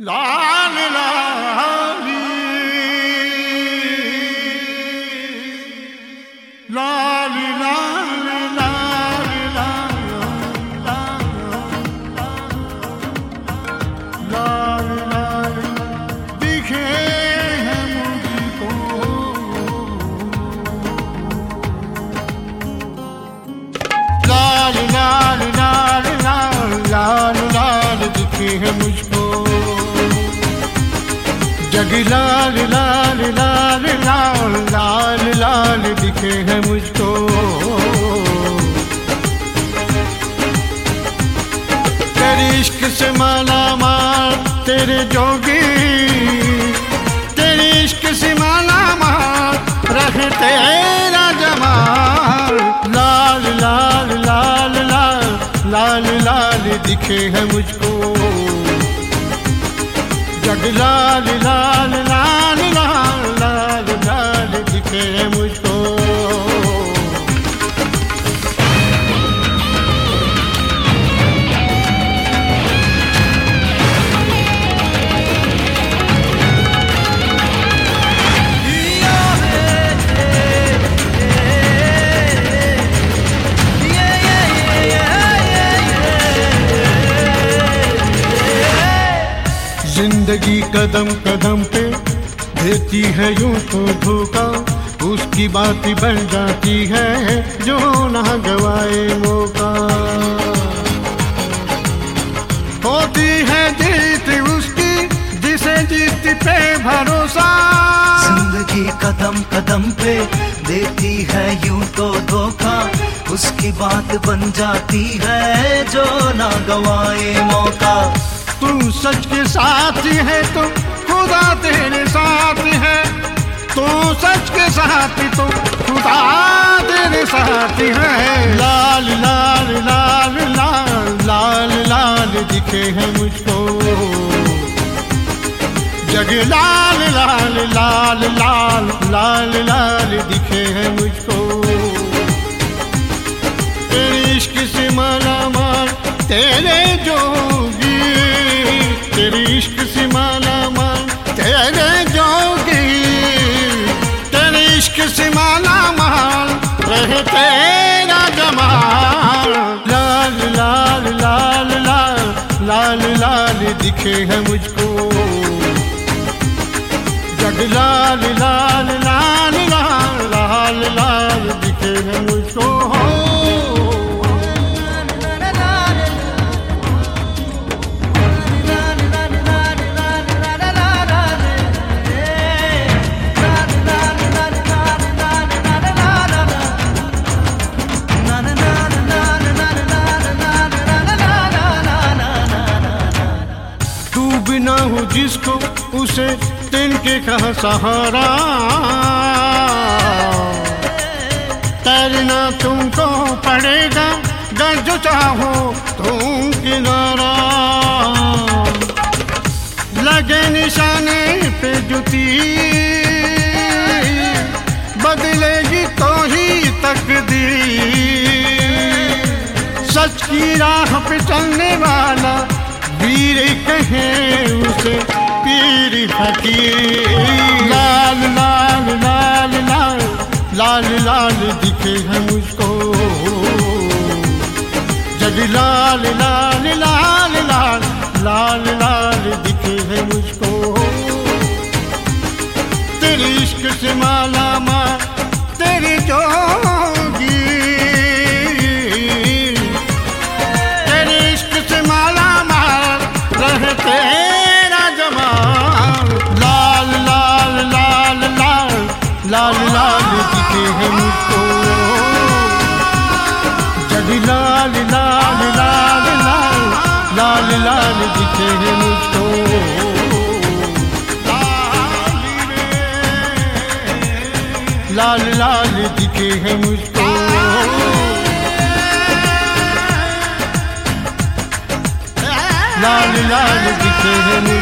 लाल लाली लाल लाल लाल लाल लाल लाल दिखे हैं मुझको लाल लाल लाल लाल लाल लाल दिखे हैं मुझको जग लाल लाल लाल लाल लाल लाल दिखे हैं मुझको तेरे इश्क से माला माल तेरे जोगी तेरे इश्क से माला माल रहे तेरा जमाल लाल लाल लाल लाल लाल लाल दिखे हैं मुझको जग लाल लाल लाल लाल लाल लाल दिखे मुझको जिंदगी कदम कदम पे देती है यूं तो धोखा उसकी बात बन जाती है जो ना गवाए मौका होती है जीत उसकी जिसे जीत पे भरोसा जिंदगी कदम कदम पे देती है यूं तो धोखा उसकी बात बन जाती है जो ना गवाए मौका तू सच के साथ है तो खुदा तेरे साथ है तू सच के साथ तो खुदा तेरे साथ है लाल लाल लाल लाल लाल लाल दिखे हैं मुझको जग लाल लाल लाल लाल लाल लाल दिखे हैं मुझको तेरे इश्क से माला माल तेरे जोगी तेरे इश्क से माला माल तेरे जोगी तेरे इश्क से माला माल रहे तेरा जमाल लाल लाल लाल लाल लाल लाल दिखे हैं मुझको जग लाल लाल लाल लाल लाल लाल दिखे हैं मुझको बिना हो जिसको उसे तिनके का सहारा तैरना तुमको पड़ेगा गर जो चाहो तुम किनारा लगे निशाने पे जुती बदलेगी तो ही तकदीर सच की राह पे चलने वाला वीर कहे उसे पीर फकीर लाल लाल लाल लाल लाल लाल दिखे हैं मुझको जग लाल लाल लाल लाल लाल लाल दिखे हैं मुझको तेरे इश्क से माला माल तेरे जोगी तेरे इश्क से माला तेरा जमाल लाल लाल लाल लाल लाल लाल दिखे हैं मुझको जग लाल लाल लाल लाल लाल लाल दिखे हैं मुझको लाल लाल दिखे हैं मुझको लाल लाल दिखे हैं